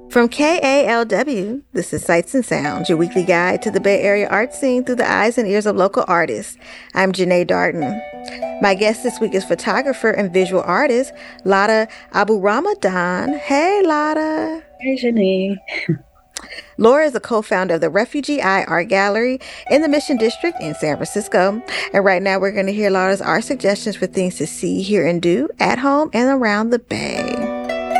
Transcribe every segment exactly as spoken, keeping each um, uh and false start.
From K A L W, this is Sights and Sounds, your weekly guide to the Bay Area art scene through the eyes and ears of local artists. I'm Janae Darden. My guest this week is photographer and visual artist, Lada Abu Ramadan. Hey, Lada. Hey, Janae. Laura is a co-founder of the Refugee Eye Art Gallery in the Mission District in San Francisco. And right now we're going to hear Laura's art suggestions for things to see, hear, and do at home and around the Bay.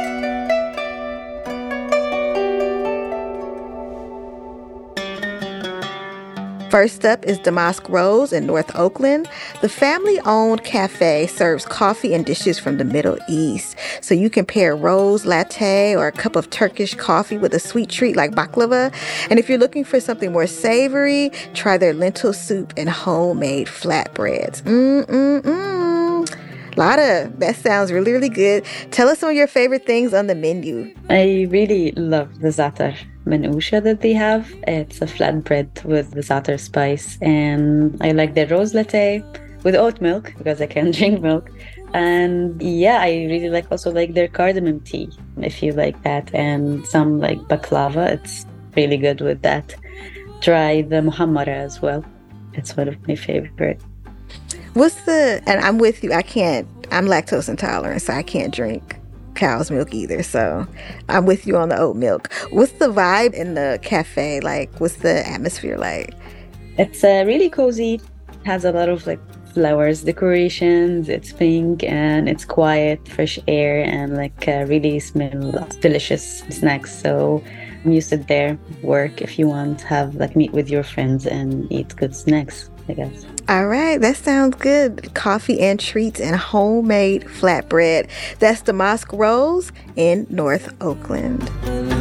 First up is Damask Rose in North Oakland. The family-owned cafe serves coffee and dishes from the Middle East. So you can pair rose latte or a cup of Turkish coffee with a sweet treat like baklava. And if you're looking for something more savory, try their lentil soup and homemade flatbreads. Mm-mm-mm. Lada, that sounds really, really good. Tell us some of your favorite things on the menu. I really love the za'atar manusha that they have. It's a flatbread with the za'atar spice, and I like their rose latte with oat milk because I can't drink milk. And yeah, I really like also like their cardamom tea if you like that, and some like baklava. It's really good with that. Try the muhammara as well. It's one of my favorite. What's the, and I'm with you, I can't, I'm lactose intolerant, so I can't drink cow's milk either. So I'm with you on the oat milk. What's the vibe in the cafe like? What's the atmosphere like? It's uh, really cozy. Has a lot of like flowers, decorations. It's pink and it's quiet, fresh air, and like uh, really smell delicious snacks. So you sit there, work if you want, have like meet with your friends and eat good snacks, I guess. All right, that sounds good. Coffee and treats and homemade flatbread. That's Damask Rose in North Oakland.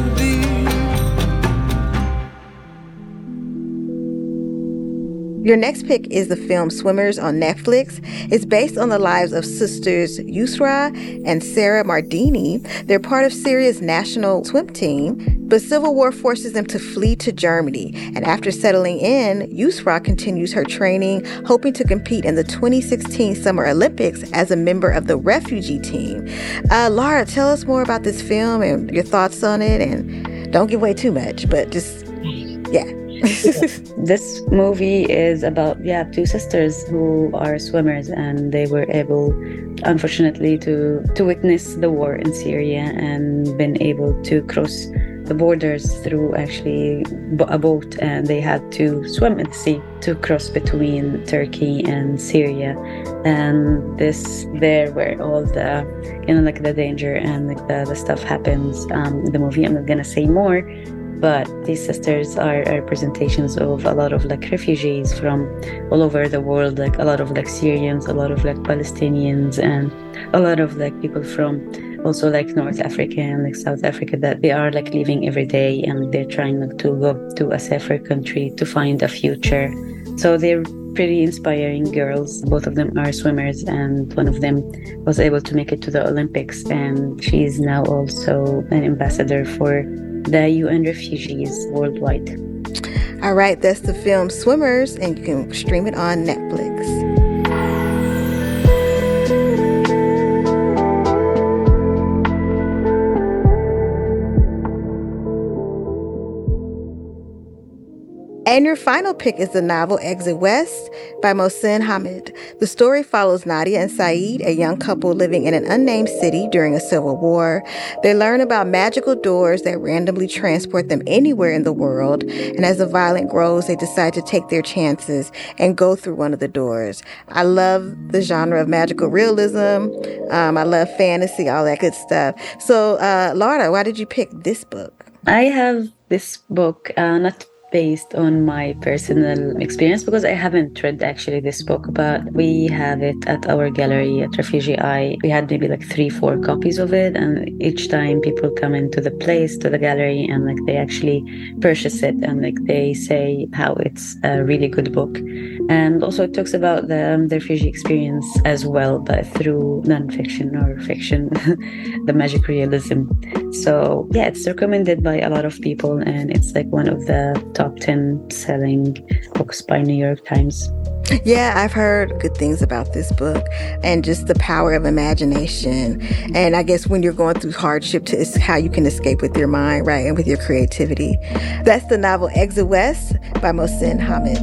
Your next pick is the film Swimmers on Netflix. It's based on the lives of sisters Yusra and Sarah Mardini. They're part of Syria's national swim team, but civil war forces them to flee to Germany. And after settling in, Yusra continues her training, hoping to compete in the twenty sixteen Summer Olympics as a member of the refugee team. Uh, Laura, tell us more about this film and your thoughts on it. And don't give away too much, but just, yeah. This movie is about yeah two sisters who are swimmers, and they were able, unfortunately, to to witness the war in Syria and been able to cross the borders through actually a boat, and they had to swim in the sea to cross between Turkey and Syria. And this there where all the you know like the danger and like the, the stuff happens um, in the movie. I'm not gonna say more. But these sisters are, are representations of a lot of like refugees from all over the world, like a lot of like Syrians, a lot of like Palestinians, and a lot of like people from also like North Africa and like South Africa, that they are like leaving every day and they're trying like, to go to a safer country to find a future. So they're pretty inspiring girls. Both of them are swimmers, and one of them was able to make it to the Olympics, and she's now also an ambassador for the U N refugees worldwide. All right, that's the film Swimmers, and you can stream it on Netflix. And your final pick is the novel Exit West by Mohsin Hamid. The story follows Nadia and Saeed, a young couple living in an unnamed city during a civil war. They learn about magical doors that randomly transport them anywhere in the world. And as the violence grows, they decide to take their chances and go through one of the doors. I love the genre of magical realism. Um, I love fantasy, all that good stuff. So, uh, Laura, why did you pick this book? I have this book, uh, not based on my personal experience, because I haven't read actually this book, but we have it at our gallery at Refugee Eye. We had maybe like three, four copies of it, and each time people come into the place, to the gallery, and like they actually purchase it, and like they say how it's a really good book. And also it talks about the, um, the refugee experience as well, but through non-fiction or fiction, the magic realism. So yeah, it's recommended by a lot of people, and it's like one of the top ten selling books by New York Times. Yeah, I've heard good things about this book and just the power of imagination. And I guess when you're going through hardship, to, it's how you can escape with your mind, right, and with your creativity. That's the novel Exit West by Mohsin Hamid.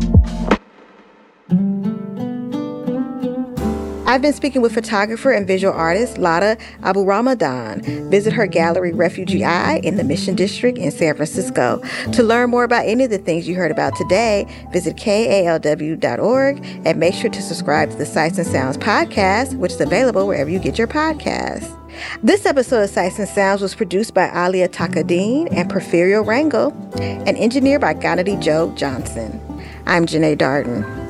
I've been speaking with photographer and visual artist Lada Abu Ramadan. Visit her gallery Refugee Eye in the Mission District in San Francisco. To learn more about any of the things you heard about today, visit K A L W dot org and make sure to subscribe to the Sights and Sounds podcast, which is available wherever you get your podcasts. This episode of Sights and Sounds was produced by Alia Takadeen and Porfirio Rangel and engineered by Ganadi Joe Johnson. I'm Janae Darden.